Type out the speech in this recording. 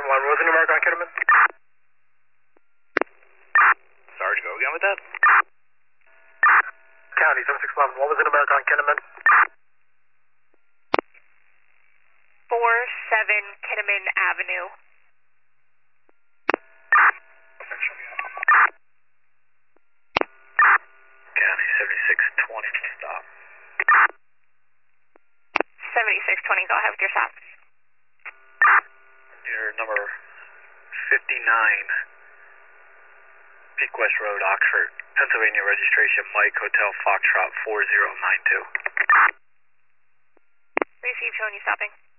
1, what was the new mark on Kinnaman? Sarge, go again with that? County 7611, what was the new mark on Kinnaman? 47 Kinnaman Avenue. County 7620, stop. 7620, go ahead with your stop. Your number 59, Peak West Road, Oxford, Pennsylvania registration, Mike Hotel Foxtrot 4092. Receive, showing you stopping.